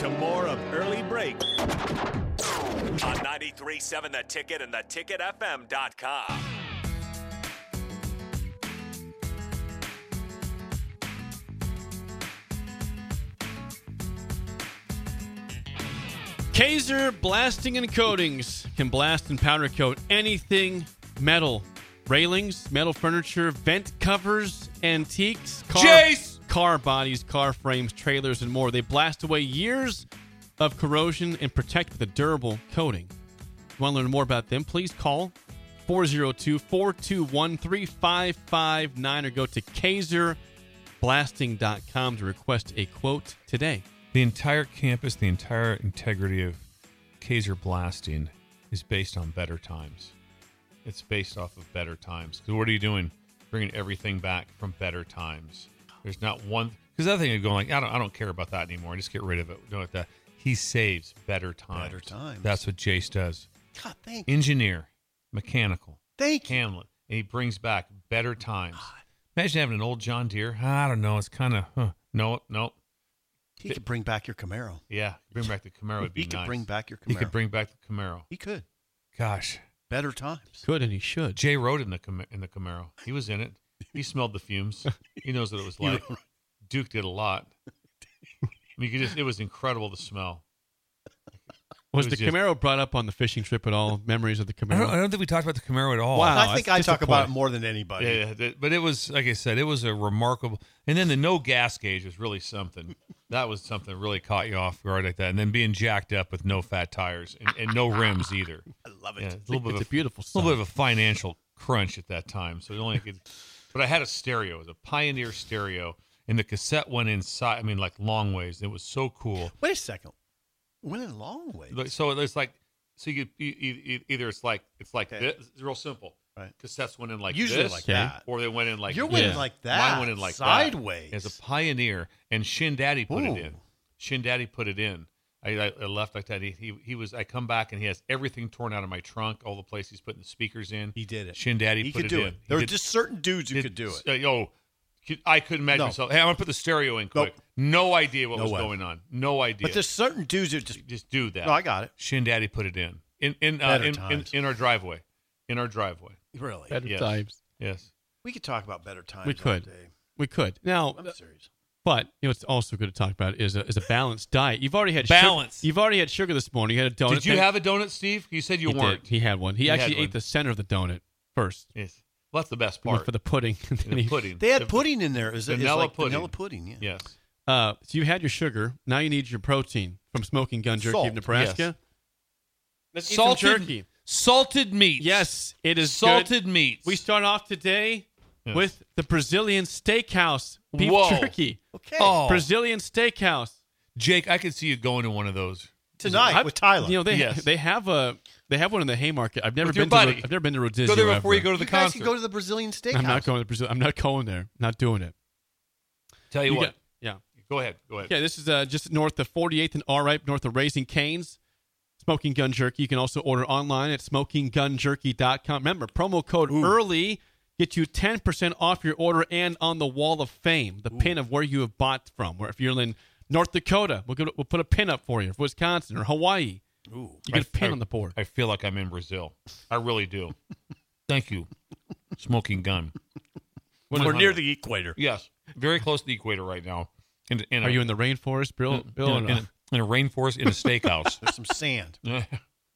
to more of Early Break on 93.7 The Ticket and theticketfm.com. Kaiser Blasting and Coatings can blast and powder coat anything metal. Railings, metal furniture, vent covers, antiques, car bodies, car frames, trailers, and more. They blast away years of corrosion and protect with a durable coating. If you want to learn more about them, please call 402-421-3559 or go to kaiserblasting.com to request a quote today. The entire campus, the entire integrity of Kaiser Blasting is based on better times. It's based off of better times. Because what are you doing? Bringing everything back from better times. There's not one. Because the other thing is going like, I don't care about that anymore. Just get rid of it. Don't like that. He saves better times. Better times. That's what Jace does. God, thank you. Engineer, mechanical. Thank you. Hamlet. And he brings back better times. God. Imagine having an old John Deere. I don't know. It's kind of, no. He could bring back your Camaro. Yeah, bring back the Camaro would be He could nice. bring back your Camaro. He could bring back the Camaro. He could. Gosh. Better times. Could and he should. Jay rode in the Camaro. He was in it. He smelled the fumes. He knows what it was like. Duke did a lot. I mean, it was incredible, the smell. Was the Camaro brought up on the fishing trip at all? Memories of the Camaro? I don't think we talked about the Camaro at all. Wow. I think I talk about it more than anybody. Yeah, but it was, like I said, it was a remarkable. And then the no gas gauge was really something. That was something that really caught you off guard like that. And then being jacked up with no fat tires and no rims either. I love it. Yeah, It's a beautiful a little bit of a financial crunch at that time. So it only could. But I had a stereo. It was a Pioneer stereo, and the cassette went inside. I mean, like long ways. It was so cool. Wait a second. Went in long ways. So it's like, so you either it's like Okay. this. It's real simple. Right. Cassettes went in like Usually this, like that. or they went in like You're this. winning like that. Mine went in like sideways. that. As a Pioneer, and Shin Daddy put Ooh. it in. Shin Daddy put it in. I left like that. He was. I come back and he has everything torn out of my trunk. All the places he's putting the speakers in. He did it. Shin Daddy He put could it do in. it. There were just certain dudes who could do it. I couldn't imagine No. myself. Hey, I'm gonna put the stereo in quick. Nope. No idea what No was way. going on. No idea. But there's certain dudes who just do that. No, I got it. Shin Daddy put it in Better times. in our driveway. In our driveway. Really. Better Yes. times. Yes. We could talk about better times. We could. all day. We could. Now, I'm serious. but what's also good to talk about is a balanced diet. You've already had Balance. Sugar, you've already had sugar this morning. You had a donut. Did you have a donut, Steve? You said you He weren't. did. He had one. He had actually one. ate the center of the donut first. Yes. Well, that's the best He went part. for the pudding. And then The he- pudding. They had The- pudding in there. It's vanilla like pudding. Vanilla pudding, yeah. Yes. So you had your sugar. Now you need your protein from Smoking Gun Jerky Salt. of Nebraska. Yes. Let's eat some jerky. Salted meats. Yes, it is Salted good. meats. We start off today Yes. with the Brazilian Steakhouse beef Whoa. jerky. Okay. Oh. Brazilian Steakhouse. Jake, I could see you going to one of those. Tonight with Tyler. You know they Yes. they have one in the Haymarket. I've never With your been buddy. I've never been to Rodizio. Go there before ever. you go to the you guys concert. can go to the Brazilian Steakhouse. I'm not going to Brazil. I'm not going there. Not doing it. Tell you, what. got- yeah. Go ahead. Yeah, this is just north of 48th and R-Ripe, north of Raising Cane's. Smoking Gun Jerky. You can also order online at smokinggunjerky.com. Remember, promo code EARLY get you 10% off your order and on the Wall of Fame, the pin of where you have bought from. Where if you're in North Dakota, we'll put a pin up for you. Wisconsin or Hawaii, Ooh. you get a pin on the board. I feel like I'm in Brazil. I really do. Thank you, Smoking Gun. We're near the equator. Yes, very close to the equator right now. Are you in the rainforest, Bill? Bill, in a rainforest in a steakhouse? There's some sand. wow,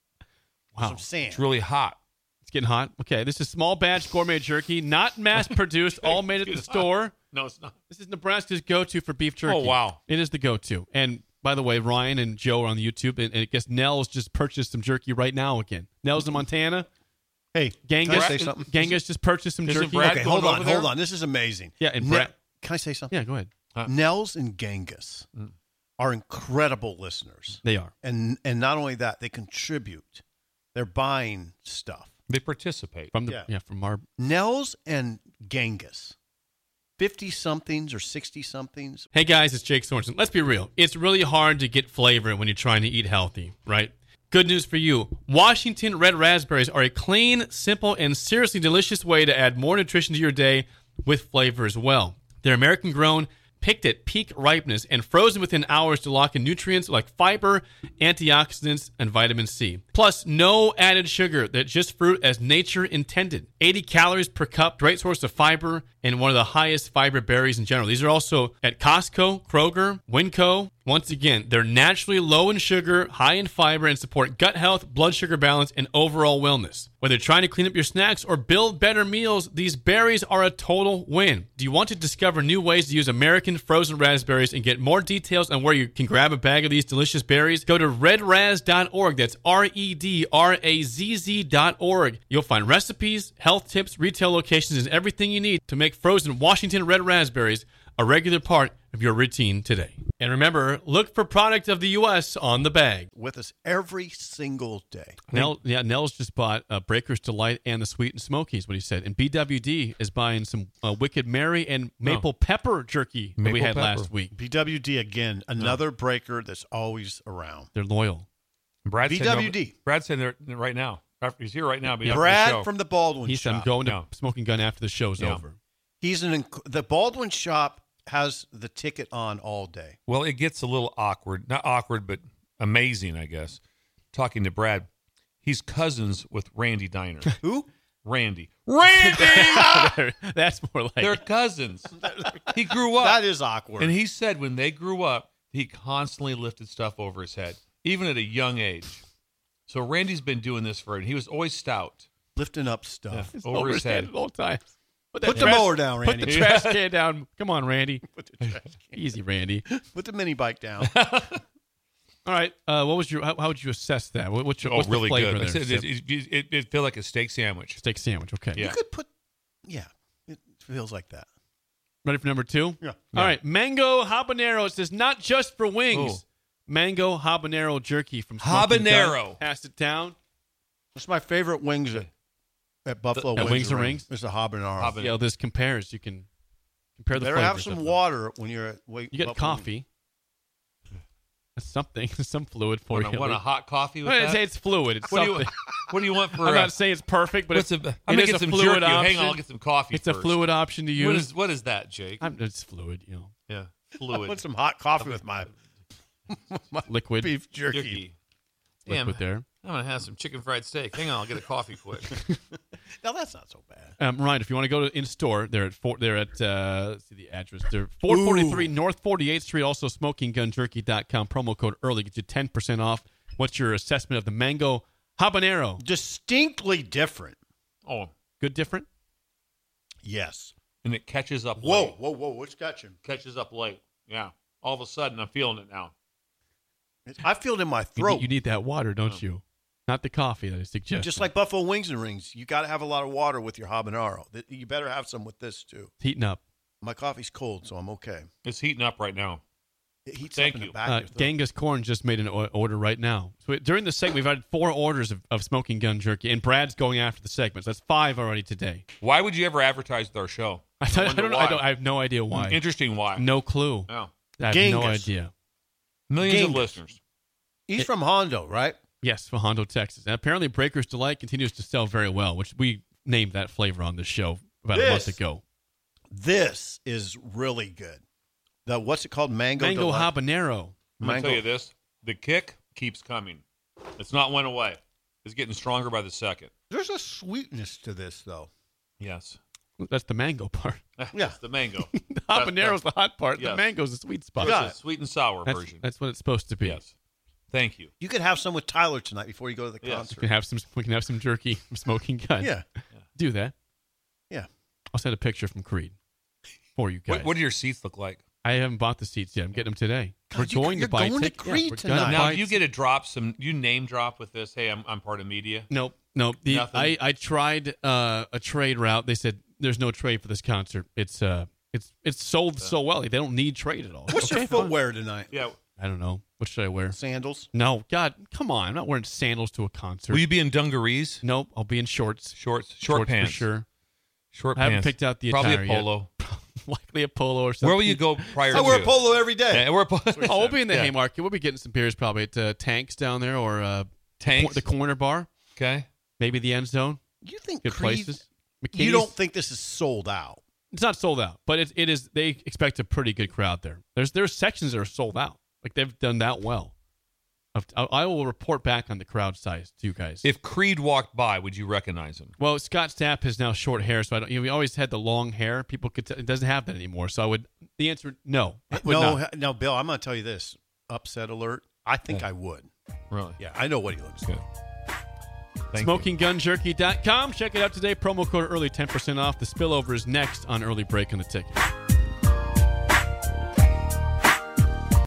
Some sand. It's really hot. it's getting hot. Okay, this is small batch gourmet jerky, not mass produced, all made at the store. No, it's not. This is Nebraska's go-to for beef jerky. Oh, wow. It is the go-to. And by the way, Ryan and Joe are on the YouTube, and I guess Nels just purchased some jerky right now again. Nels in Montana. Hey, Genghis, can I say something? Genghis just purchased some Isn't jerky. Brad Okay, going hold over there? on. This is amazing. Yeah, and Brad. Can I say something? Yeah, go ahead. Nels and Genghis are incredible listeners. They are. And not only that, they contribute. They're buying stuff. They participate. From from our Nels and Genghis, 50-somethings or 60-somethings. Hey guys, it's Jake Sorensen. Let's be real. It's really hard to get flavor when you're trying to eat healthy, right? Good news for you. Washington Red Raspberries are a clean, simple, and seriously delicious way to add more nutrition to your day with flavor as well. They're American grown, picked at peak ripeness and frozen within hours to lock in nutrients like fiber, antioxidants, and vitamin C. Plus, no added sugar. They're just fruit as nature intended. 80 calories per cup, great source of fiber, and one of the highest fiber berries in general. These are also at Costco, Kroger, Winco. Once again, they're naturally low in sugar, high in fiber, and support gut health, blood sugar balance, and overall wellness. Whether you're trying to clean up your snacks or build better meals, these berries are a total win. Do you want to discover new ways to use American frozen raspberries and get more details on where you can grab a bag of these delicious berries? Go to redraz.org. That's redrazz.org. You'll find recipes, health tips, retail locations, and everything you need to make frozen Washington red raspberries a regular part of your routine today. And remember, look for product of the U.S. on the bag. With us every single day. Nels just bought Breaker's Delight and the Sweet and Smokies, what he said. And BWD is buying some Wicked Mary and maple pepper jerky that we had last week. BWD, again, another breaker that's always around. They're loyal. BWD. Brad's saying there right now. He's here right now. Brad from the Baldwin He Shop. said, I'm going to Smoking Gun after the show's over. He's the Baldwin Shop has the ticket on all day. Well, it gets a little awkward. Not awkward, but amazing, I guess. Talking to Brad. He's cousins with Randy Diner. Who? Randy! That's more like They're cousins. He grew up. That is awkward. And he said when they grew up, he constantly lifted stuff over his head, even at a young age. So Randy's been doing this he was always stout. Lifting up stuff. Over his head at all times. Put the mower down, Randy. Put the trash can down. Come on, Randy. Put the trash can. Easy, Randy. Put the mini bike down. All right. What was your? How would you assess that? What's really the flavor good. there? It felt like a steak sandwich. Steak sandwich. Okay. Yeah. You could put, it feels like that. Ready for number 2? Yeah. All right. Mango habanero. It says not just for wings. Mango habanero jerky from Smoking Gun. Pass it down. It's my favorite wings at Buffalo Wings and Rings. It's a habanero. Yeah, this compares. You can compare the Better flavors. have some of them. water when you're at You get Buffalo coffee. That's something. Some fluid for you. Want a hot coffee with Well, that? It's fluid. It's What something. do you want for? I'm not saying it's perfect, but I'm it gonna is get a some fluid jerky. option. Hang on, I'll get some coffee. It's first. a fluid option to use. What is that, Jake? It's fluid, Yeah, I fluid. want some hot coffee with my Liquid. beef jerky. Jerky. Liquid Damn, there. I'm gonna have some chicken fried steak. Hang on, I'll get a coffee quick. Now that's not so bad. Right, if you want to go to in store, they're at let's see the address. They're 443 North 48th Street. Also, SmokingGunJerky.com. Promo code early gets you 10% off. What's your assessment of the mango habanero? Distinctly different. Oh, Good, different. Yes. and it catches up. Whoa, late. whoa, whoa! What's catching? Catches up late. Yeah. All of a sudden, I'm feeling it now. I feel it in my You throat. need that water, don't you? Not the coffee that I suggest. Just like Buffalo Wings and Rings, you got to have a lot of water with your habanero. You better have some with this too. Heating up. My coffee's cold, so I'm okay. It's heating up right now. It heats Thank up in you. the back of your throat. Genghis Corn just made an order right now. So during the segment, we've had 4 orders of Smoking Gun Jerky, and Brad's going after the segments. That's 5 already today. Why would you ever advertise with our show? I don't know. I have no idea why. Interesting why. No clue. Yeah. I have no Genghis. idea. Millions of Genghis. listeners. He's from Hondo, right? Yes, for Hondo, Texas. And apparently Breaker's Delight continues to sell very well, which we named that flavor on this show about a month ago. This is really good. What's it called? Mango Delight? habanero. I'm going to tell you this. The kick keeps coming. It's not went away. It's getting stronger by the second. There's a sweetness to this, though. Yes. That's the mango part. Yeah. It's the mango. The habanero's the hot part. Yes. The mango's the sweet spot. It's a sweet and sour version. That's what it's supposed to be. Yes. Thank you. You could have some with Tyler tonight before you go to the Yes. concert. We can have some jerky from Smoking Gun. Yeah. Do that. Yeah. I'll send a picture from Creed for you guys. What do your seats look like? I haven't bought the seats yet. I'm getting them today. God, We're going you're to buy going to tickets. Creed we're tonight. gonna Now, buy do you get to drop some? You name drop with this? Hey, I'm part of media. Nope. Nothing? I tried a trade route. They said there's no trade for this concert. It's sold so well. They don't need trade at all. What's your footwear tonight? Yeah. I don't know. What should I wear? Sandals? No, God, come on. I'm not wearing sandals to a concert. Will you be in dungarees? Nope, I'll be in shorts. Short Shorts pants. for sure. Short I pants. haven't picked out the Probably attire a polo. yet. Likely a polo or something. Where will you go prior to? I wear a polo every day. Yeah, wear a polo. Oh, we'll be in the Yeah. Haymarket. We'll be getting some beers probably at Tanks down there or Tanks? the corner bar. Okay. Maybe the End Zone. You think Good Creed, places. you McKinney's. don't think this is sold out? It's not sold out, but it is. They expect a pretty good crowd there. There's sections that are sold out. Like they've done that well. I will report back on the crowd size to you guys. If Creed walked by, would you recognize him? Well, Scott Stapp has now short hair, so I don't. We always had the long hair. People could. It doesn't have that anymore. So I would. The answer, no. No, Bill. I'm going to tell you this. Upset alert. I think I would. Really? Yeah, I know what he looks like. SmokingGunJerky.com. Check it out today. Promo code early, 10% off. The spillover is next on Early Break on the Ticket.